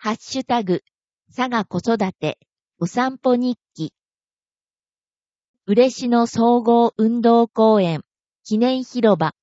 ハッシュタグ、佐賀子育て、お散歩日記。嬉野総合運動公園、記念広場。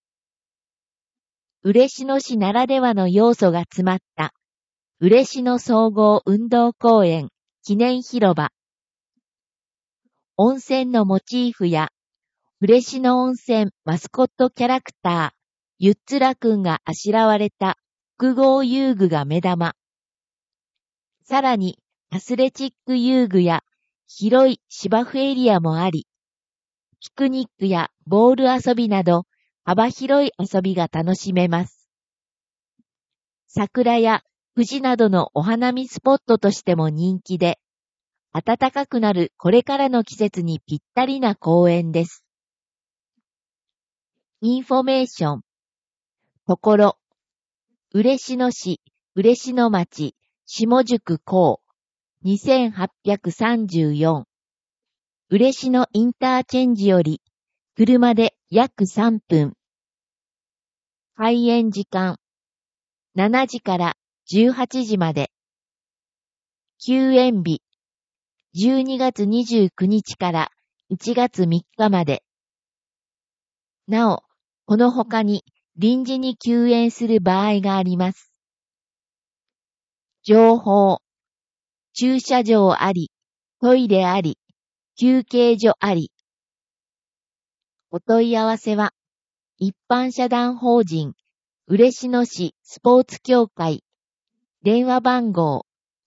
嬉野市ならではの要素が詰まった、嬉野総合運動公園、記念広場。温泉のモチーフや、嬉野温泉マスコットキャラクター、ゆっつらくんがあしらわれた複合遊具が目玉。さらに、アスレチック遊具や広い芝生エリアもあり、ピクニックやボール遊びなど幅広い遊びが楽しめます。桜や藤などのお花見スポットとしても人気で、暖かくなるこれからの季節にぴったりな公園です。インフォメーション。ところ、嬉野市、嬉野町、下宿港、2834。嬉野インターチェンジより、車で約3分。開園時間、7時から18時まで。休園日、12月29日から1月3日まで。なお、この他に臨時に休園する場合があります。情報。駐車場あり、トイレあり、休憩所あり。お問い合わせは、一般社団法人、嬉野市スポーツ協会、電話番号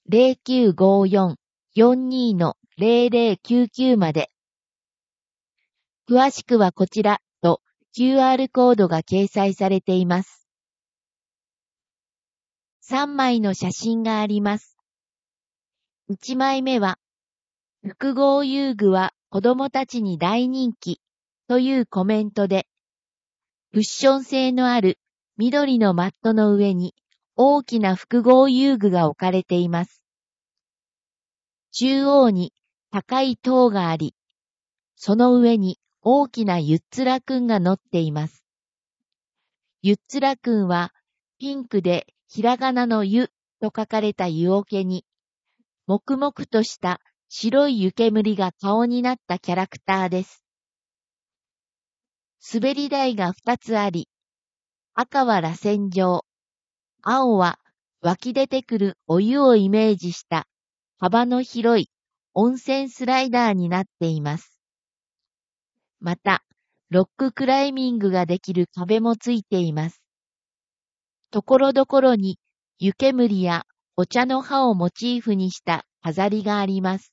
0954-42-0099 まで。詳しくはこちらと QR コードが掲載されています。3枚の写真があります。1枚目は、複合遊具は子供たちに大人気というコメントで、クッション性のある緑のマットの上に大きな複合遊具が置かれています。中央に高い塔があり、その上に大きなゆっつらくんが乗っています。ゆっつらくんはピンクでひらがなのゆと書かれた湯桶に、黙々とした白い湯煙が顔になったキャラクターです。滑り台が2つあり、赤は螺旋状、青は湧き出てくるお湯をイメージした幅の広い温泉スライダーになっています。また、ロッククライミングができる壁もついています。ところどころに湯煙やお茶の葉をモチーフにした飾りがあります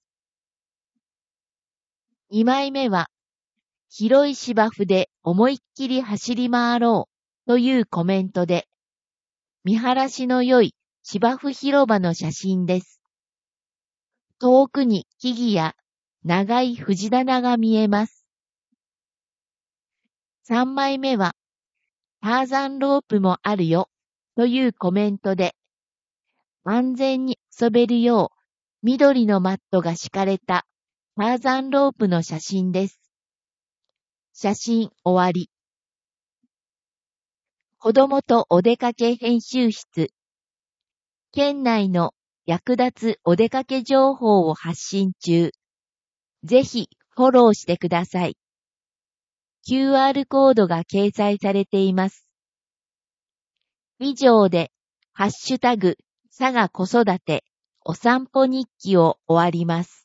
。2枚目は、広い芝生で思いっきり走り回ろうというコメントで、見晴らしの良い芝生広場の写真です。遠くに木々や長い藤棚が見えます。3枚目は、ターザンロープもあるよというコメントで、安全に遊べるよう緑のマットが敷かれたターザンロープの写真です。写真終わり。子供とお出かけ編集室。県内の役立つお出かけ情報を発信中。ぜひフォローしてください。QR コードが掲載されています。以上で、ハッシュタグ、佐賀子育て、お散歩日記を終わります。